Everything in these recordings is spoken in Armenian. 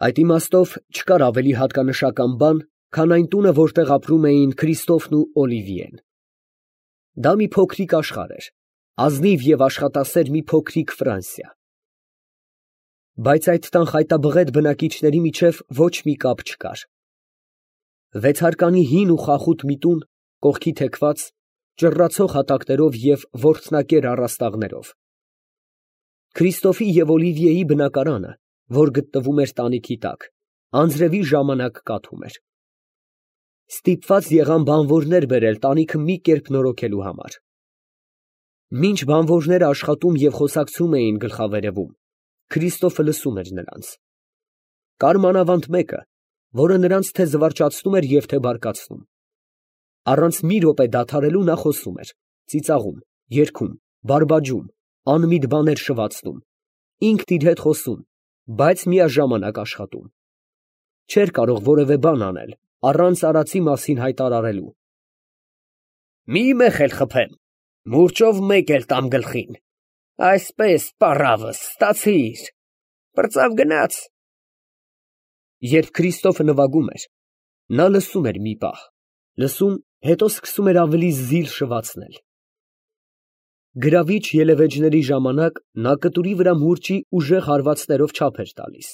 Այդ իմաստով չկար ավելի հատկանշական բան, քան այն տունը, որտեղ ապրում էին Քրիստոֆն ու Օլիվիեն։ Դա մի փոքրիկ աշխարհ էր, ազնիվ և աշխատասեր մի փոքրիկ Ֆրանսիա։ Բայց այդ տան խայտաբղետ բնակիչների միջև ոչ մի կապ չկար։ Վեցարկանի հին ու խախուտ մի տուն, կողքի թեքված, ճռռացող հատակներով և որդնակեր առաստաղներով։ Քրիստոֆի և Օլիվիեի բնակարանը, որ գտնվում էր տանիքի տակ, անձրևի ժամանակ կաթում էր։ Ստիպված եղան բանվորներ բերել տանիքը մի կերպ նորոգելու համար։ Մինչ բանվորները աշխատում և խոսակցում էին գլխավերևում, Քրիստոֆը լսում էր նրանց։ Կար մանավանդ մեկը, որը նրանց թե զվարճացնում էր և թե բարկացնում։ Առանց մի րոպե դադարելու նա խոսում էր, ծիծաղում, երգում, բարբաջում, անմիտ բաներ շվացնում, ինքն իր հետ խոսում, բայց միաժամանակ աշխատում։ Չէր կարող որևէ բան անել, առանց արածի մասին հայտարարելու։ «Մի մեխել խփեմ, մուրճով մեկ էլ տամ գլխին, այսպես, պառավս, ստացիր, պրծավ գնաց»։ Երբ Քրիստոֆը նվագում էր, նա լսում էր մի պահ, լսում, հետո սկսում էր ավելի զիլ շվացնել։ Գրավիչ ելևէջների ժամանակ նա կտուրի վրա մուրճի ուժեղ հարվածներով չափ էր տալիս։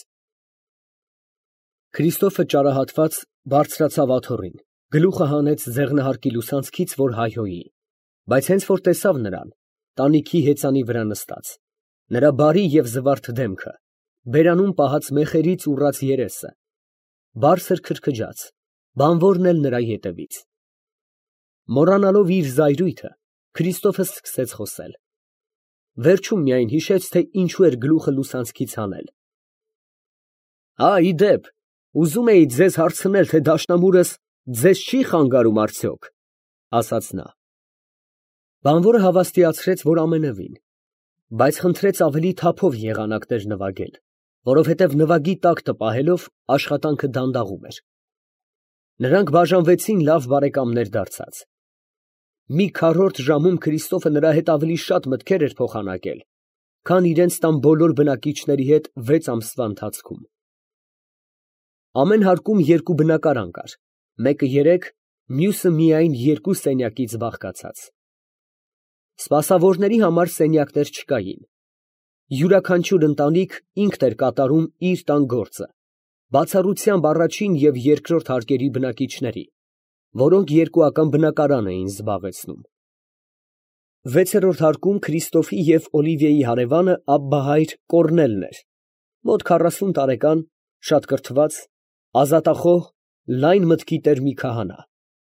Քրիստոֆը ճարահատված բարձրացավ աթոռին, գլուխը հանեց ձեղնահարկի լուսանցքից, որ հայհոյի, բայց հենց որ տեսավ նրան, տանիքի հեծանի վրա նստած, նրա բարի և զվարթ դեմքը, բերանում պահած մեխերից ուռած երեսը, բարձր քրքջաց, բանվորն էլ նրա ետևից։ Մոռանալով իր զայրույթը, Քրիստոֆը սկսեց խոսել։ Վերջում միայն հիշեց, թե ինչու էր գլուխը լուսանցքից հանել։ Ի դեպ, ուզում էի ձեզ հարցնել, թե դաշնամուրս ձեզ չի խանգարում արդյոք, ասաց նա։ Բանվորը հավաստիացրեց, որ ամենևին, բայց խնդրեց ավելի թափով եղանակներ նվագել, որովհետև նվագի տակտը պահելով աշխատանքը դանդաղում էր։ Նրանք բաժանվեցին լավ բարեկամներ դարձած։ Մի քառորդ ժամում Քրիստոֆը նրա հետ ավելի շատ մտքեր էր փոխանակել, քան իրենց տան բոլոր բնակիչների հետ 6 ամսվա ընթացքում։ Ամեն հարկում 2 բնակարան կար, մեկը 3, մյուսը միայն 2 սենյակից բաղկացած։ Սպասավորների համար սենյակներ չկային։ Յուրաքանչյուր ընտանիք ինքն էր կատարում իր տան գործը, բացառությամբ առաջին և երկրորդ հարկերի բնակիչների, որոնք երկուական բնակարան էին զբաղեցնում։ 6-րդ հարկում Քրիստոֆի և Օլիվիեի հարևանը Աբբահայր Կոռնելն էր, մոտ 40 տարեկան, շատ կրթված, ազատախոհ, լայն մտքի տեր մի քահանա։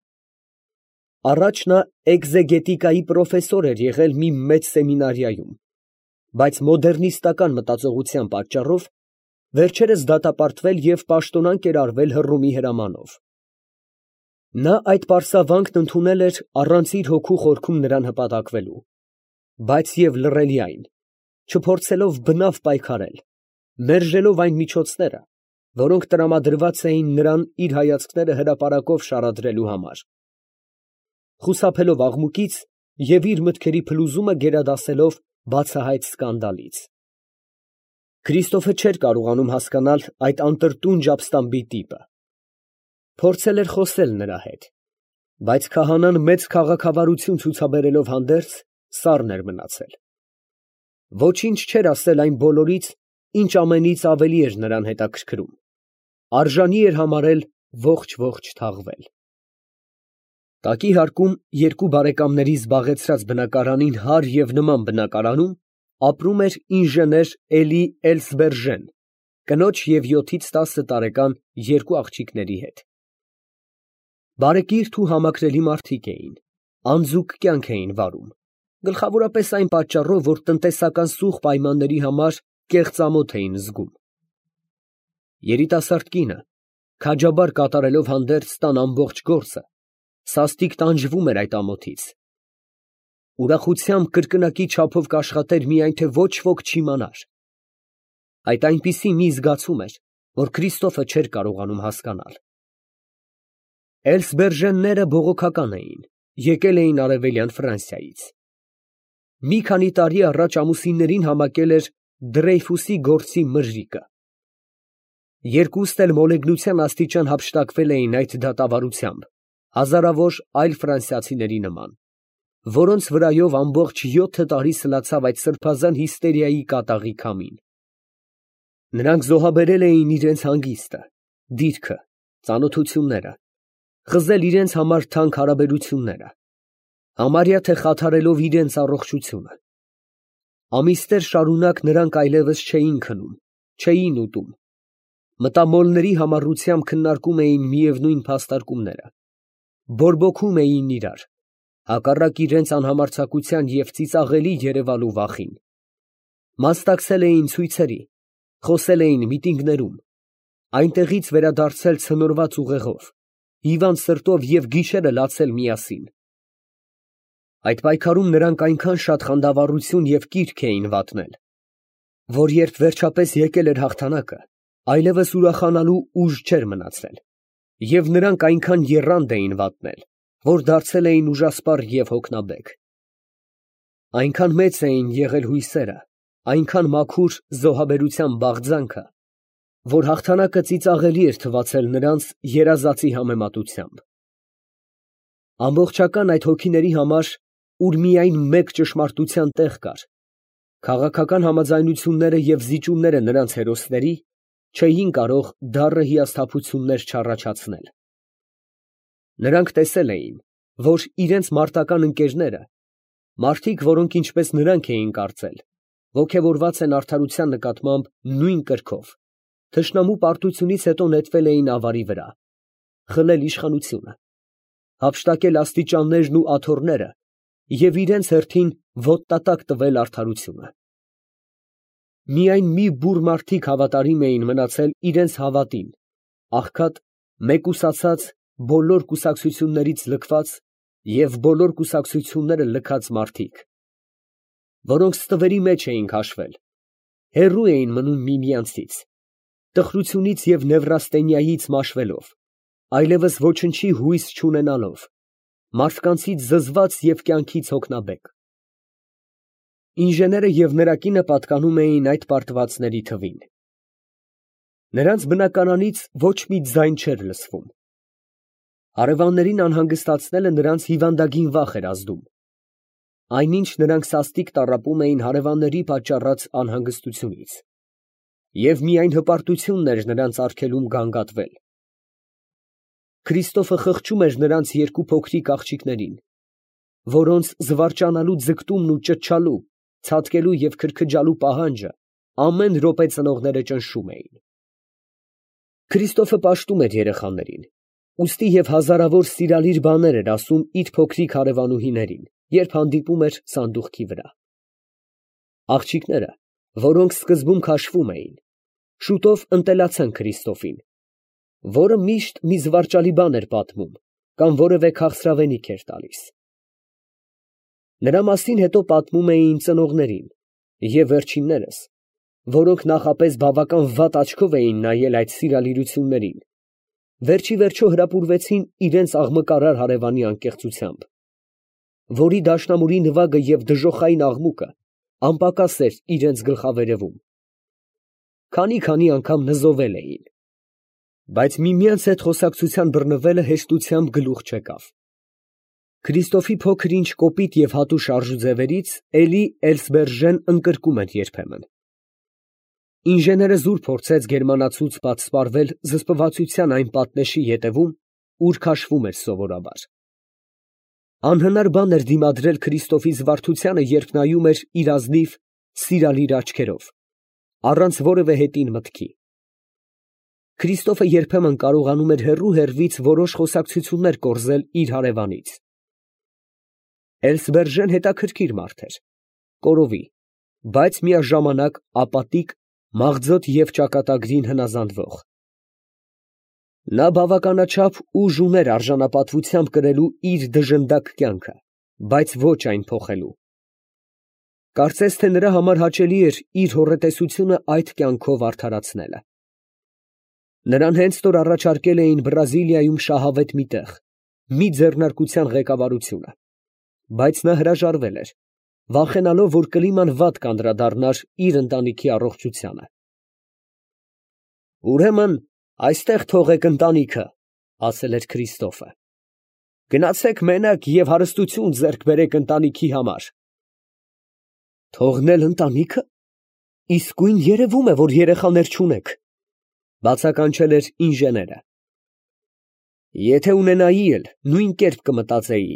Առաջ նա էկզեգետիկայի պրոֆեսոր էր եղել մի մեծ սեմինարիայում, բայց մոդեռնիստական մտածողության պատճառով վերջերս դատապարտվել և պաշտոնանկ էր արվել Հռոմի հրամանով։ Նա այդ պարսավանքն ընդունել էր առանց իր հոգու խորքում նրան հպատակվելու, բայց և լռելի այն, չփորձելով բնավ պայքարել, մերժելով այն միջոցները, որոնք տրամադրված էին նրան իր հայացքները հրապարակով շարադրելու համար, խուսափելով աղմուկից և իր մտքերի փլուզումը գերադասելով բացահայտ սկանդալից։ Քրիստոֆը չէր կարողանում հասկանալ այդ անտրտունջ ապստամբի տիպը։ Փորձել էր խոսել նրա հետ, բայց քահանան մեծ քաղաքավարություն ցուցաբերելով հանդերձ, սառն էր մնացել։ Ոչինչ չէր ասել այն բոլորից, ինչ ամենից ավելի էր նրան հետաքրքրում, արժանի էր համարել ողջ թաղվել։ Տակի հարկում 2 բարեկամների զբաղեցրած բնակարանին հարկ և նման բնակարանում ապրում էր ինժեներ Էլի Էլսբերժեն, կնոջ և 7-ից 10 տարեկան 2 աղջիկների հետ։ Բարեկիրթ ու համակրելի մարդիկ էին, անձուկ կյանք էին վարում, գլխավորապես այն պատճառով, որ տնտեսական սուղ պայմանների համար կեղծամոտ էին զգում։ Երիտասարդ կինը, քաջաբար կատարելով հանդերձ տան ամբողջ գործը, սաստիկ տանջվում էր այդ ամոթից։ Ուրախությամբ կրկնակի չափով կաշխատեր, միայն թե ոչ ոք չիմանար։ Այդ այնպիսի մի զգացում էր, որ Քրիստոֆը չէր կարողանում հասկանալ։ Էլսբերժենները բողոքական էին, եկել էին Արևելյան Ֆրանսիայից։ Մի քանի տարի առաջ ամուսիններին համակել էր Դրեյֆուսի գործի մրրիկը։ Երկուստ էլ մոլեգնության աստիճան հափշտակվել էին այդ դատավարությամբ, հազարավոր այլ ֆրանսիացիների նման, որոնց վրայով ամբողջ 7 տարի սլացավ այդ սրբազան հիստերիայի կատաղի քամին։ Նրանք զոհաբերել էին իրենց հանգիստը, դիրքը, ծանոթությունները, խզել իրենց համար թանկ հարաբերությունները, համարյա թե խաթարելով իրենց առողջությունը։ Ամիսներ շարունակ նրանք այլևս չէին քնում, չէին ուտում, մտամոլների համառությամբ քննարկում էին միևնույն փաստարկումները, բորբոքում էին իրար, հակառակ իրենց անհամարձակության և ծիծաղելի երևալու վախին, մասնակցել էին ցույցերի, խոսել էին միտինգներում, այնտեղից վերադարձել ցնորված ուղեղով, հիվանդ սրտով և գիշերը լացել միասին։ Այդ պայքարում նրանք այնքան շատ խանդավառություն և կիրք էին վատնել, որ երբ վերջապես եկել էր հաղթանակը, այլևս ուրախանալու ուժ չէր մնացել, և նրանք այնքան եռանդ էին վատնել, որ դարձել էին ուժասպառ և հոգնաբեկ։ Այնքան մեծ էին եղել հույսերը, այնքան մաքուր զոհաբերության բաղձանքը, որ հաղթանակը ծիծաղելի էր թվացել նրանց երազածի համեմատությամբ։ Ամբողջական այդ հոգիների համար, ուր միայն մեկ ճշմարտության տեղ կար, քաղաքական համաձայնությունները և զիջումները նրանց հերոսների չէին կարող դառը հիասթափություններ չառաջացնել։ Նրանք տեսել էին, որ իրենց մարտական ընկերները, մարդիկ, որոնք ինչպես նրանք էին կարծել, ոգևորված են արդարության նկատմամբ նույն կրքով, թշնամու պարտությունից հետո նետվել էին ավարի վրա, խլել իշխանությունը, հափշտակել աստիճաններն ու աթոռները և իրենց հերթին ոտնատակ տվել արդարությունը։ Միայն մի բուռ մարդիկ հավատարիմ էին մնացել իրենց հավատին, աղքատ, մեկուսացած, բոլոր կուսակցություններից լքված և բոլոր կուսակցությունները լքած մարդիկ, որոնք ստվերի մեջ էին քաշվել, հեռու էին մնում միմյանցից, տխրությունից և նևրաստենիայից մաշվելով, այլևս ոչնչի հույս չունենալով, մարդկանցից զզված և կյանքից հոգնաբեկ։ Ինժեները և նրա կինը պատկանում էին այդ պարտվածների թվին։ Նրանց բնակարանից ոչ մի ձայն չէր լսվում։ Հարևաններին անհանգստացնելը նրանց հիվանդագին վախ էր ազդում։ Այնինչ նրանք սաստիկ տառապում էին հարևանների պատճառած անհանգստությունից, և միայն հպարտությունն էր նրանց արգելում գանգատվել։ Քրիստոֆը խղճում էր նրանց երկու փոքրիկ աղջիկներին, որոնց զվարճանալու ձգտումն ու ճչալու, ցատկելու և քրքջալու պահանջը ամեն րոպե ծնողները ճնշում էին։ Քրիստոֆը պաշտում էր երեխաներին, ուստի և հազարավոր սիրալիր բաներ էր ասում իր փոքրիկ հարևանուհիներին, երբ հանդիպում էր սանդուղքի վրա։ Աղջիկները, որոնք սկզբում քաշվում էին, շուտով ընտելացան Քրիստոֆին, որը միշտ մի զվարճալի բան էր պատմում կամ որևէ քաղցրավենիք էր տալիս։ Նրա մասին հետո պատմում էին ծնողներին, և վերջիններս, որոնք նախապես բավական վատ աչքով էին նայել այդ սիրալիրություններին, վերջիվերջո հրապուրվեցին իրենց աղմկարար հարևանի անկեղծությամբ, որի դաշնամուրի նվագը և դժոխային աղմուկը անպակաս էր իրենց գլխավերևում։ Քանի անգամ նզովել էին, բայց միմյանց հետ խոսակցության բռնվելը հեշտությամբ գլուխ չեկավ։ Քրիստոֆի փոքր ինչ կոպիտ և հատուշ արժուձևերից էլի Էլսբերժեն ընկրկում էր երբեմն։ Ինժեները զուր փորձեց գերմանացուց պատսպարվել զսպվածության այն պատնեշի ետևում, ուր քաշվում էր սովորաբար։ Անհնար բան էր դիմադրել Քրիստոֆի զվարթությանը, երբ նայում էր իր ազնիվ, սիրալիր աչքերով, առանց որևէ հետին մտքի։ Քրիստոֆը երբեմն կարողանում էր հեռու֊հեռվից որոշ խոսակցություններ կորզել իր հարևանից։ Էլսբերժեն հետաքրքիր մարդ էր, կորովի, բայց միաժամանակ ապատիկ, մաղձոտ և ճակատագրին հնազանդվող։ Նա բավականաչափ ուժ ուներ արժանապատվությամբ կրելու իր դժնդակ կյանքը, բայց ոչ այն փոխելու։ Կարծես թե նրա համար հաճելի էր իր հոռետեսությունը այդ կյանքով արդարացնելը։ Նրան հենց որ առաջարկել էին Բրազիլիայում շահավետ մի տեղ, մի ձեռնարկության ղեկավարությունը, բայց նա հրաժարվել էր, վախենալով, որ կլիման վատ կանդրադառնար իր ընտանիքի առողջությանը։ Ուրեմն այստեղ թողեք ընտանիքը, ասել էր Քրիստոֆը։ Գնացեք մենակ և հարստություն ձեռք բերեք ընտանիքի համար։ Թողնել ընտանիքը։ Իսկույն երևում է, որ երեխաներ չունեք, բացականչել էր ինժեները։ Եթե ունենայի էլ, նույն կերպ կմտածեի։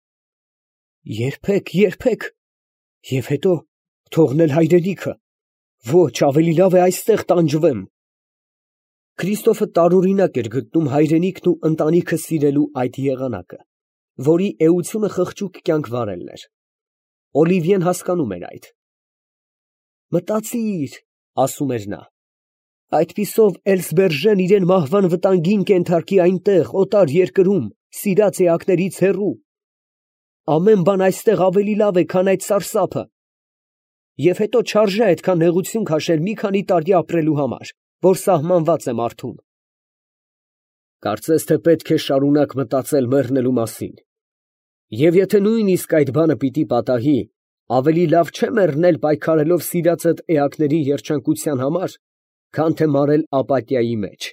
Երբեք, և հետո թողնել հայրենիքը, ոչ, ավելի լավ է այստեղ տանջվեմ։ Քրիստոֆը տարօրինակ էր գտնում հայրենիքն ու ընտանիքը սիրելու այդ եղանակը, որի էությունը խղճուկ կյանք վարելն էր։ Օլիվիեն հասկանում էր այդ։ Մտածիր, ասում էր նա, այդպիսով Էլսբերժեն իրեն մահվան վտանգին կենթարկի այնտեղ, օտար երկրում, սիրած էակներից հեռու։ Ամեն բան այստեղ ավելի լավ է, քան այդ սարսափը։ Եվ հետո չարժե այդքան նեղություն քաշել մի քանի տարի ապրելու համար, որ սահմանված է մարդուն։ Կարծես թե պետք է շարունակ մտածել մեռնելու մասին։ Եվ եթե նույնիսկ այդ բանը պիտի պատահի, ավելի լավ չէ մեռնել պայքարելով սիրածդ էակների երջանկության համար, քան թե մարել ապաթիայի մեջ։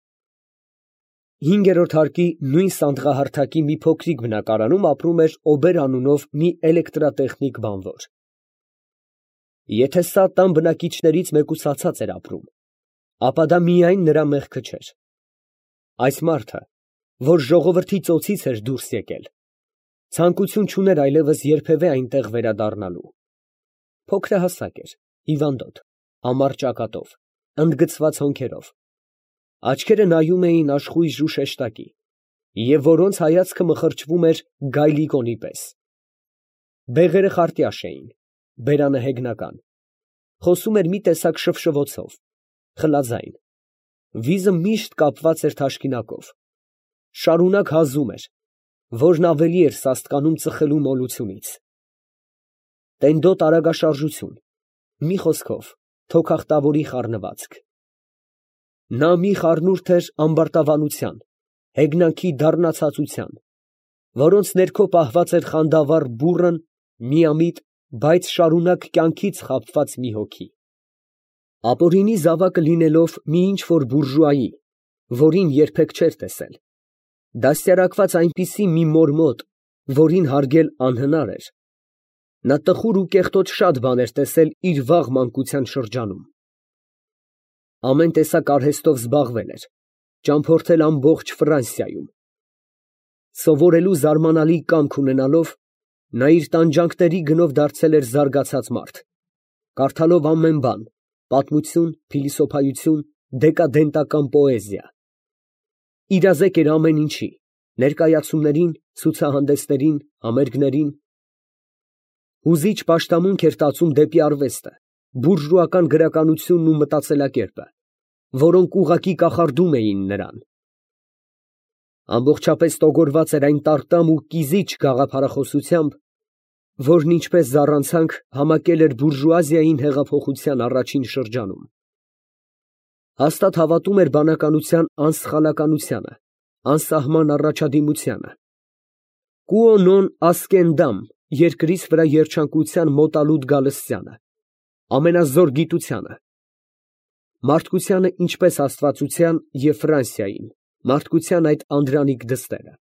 5-րդ հարկի նույն սանդղահարթակի մի փոքրիկ բնակարանում ապրում էր Օբեր անունով մի էլեկտրատեխնիկ բանվոր։ Եթե սա տան բնակիչներից մեկուսացած էր ապրում, ապա դա միայն նրա մեղքը չէր։ Այս մարդը, որ ժողովրդի ծոցից էր դուրս եկել, ցանկություն չուներ այլևս երբևէ այնտեղ վերադառնալու։ Փոքրահասակ էր, հիվանդոտ, ամառ ճակատով, ընդգծված հոնքերով։ Աչքերը նայում էին աշխույժ ու շեշտակի, և որոնց հայացքը մխրճվում էր գայլիկոնի պես։ Բեղերը խարտյաշ էին, բերանը հեգնական, խոսում էր մի տեսակ շվշվոցով, խլաձայն, վիզը միշտ կապված էր թաշկինակով, շարունակ հազում էր, որն ավելի էր սաստկանում ծխելու մոլությունից։ Տենդոտ արագաշարժություն, մի խոսքով, թոքախտավորի խառնվածք։ Նա մի խառնուրդ էր ամբարտավանության, հեգնանքի դառնացածության, որոնց ներքո պահված էր խանդավառ բուռն, միամիտ, բայց շարունակ կյանքից խաբված մի հոգի։ Ապօրինի զավակը լինելով մի ինչ֊որ բուրժուայի, որին երբեք չէր տեսել, դաստիարակված այնպիսի մի մոր մոտ, որին հարգել անհնար էր, նա տխուր ու կեղտոտ շատ բան էր տեսել իր վաղ մանկության շրջանում։ Ամեն տեսակ արհեստով զբաղվել էր, ճամփորդել ամբողջ Ֆրանսիայում։ Սովորելու զարմանալի կամք ունենալով, նա իր տանջանքների գնով դարձել էր զարգացած մարդ, կարդալով ամեն բան, պատմություն, փիլիսոփայություն, դեկադենտական պոեզիա։ Իրազեկ էր ամեն ինչի, ներկայացումներին, ցուցահանդեսներին, համերգներին։ Հուզիչ պաշտամունք էր տածում դեպի արվեստը, բուրժուական գրականությունն ու մտածելակերպը, որոնք ուղղակի կախարդում էին նրան։ Ամբողջապես տոգորված էր այն տարտամ ու կիզիչ գաղափարախոսությամբ, որն ինչպես զառանցանք համակել էր բուրժուազիային հեղափոխության առաջին շրջանում։ Հաստատ հավատում էր բանականության անսխալականությանը, անսահման առաջադիմությանը։ Կուո նոն ասկենդամ, երկրից վրա երջանկության մոտալուտ գալստյանը, ամենազոր գիտությանը, մարդկությանը ինչպես աստվածության և Ֆրանսիային, մարդկության այդ անդրանիկ դստերը։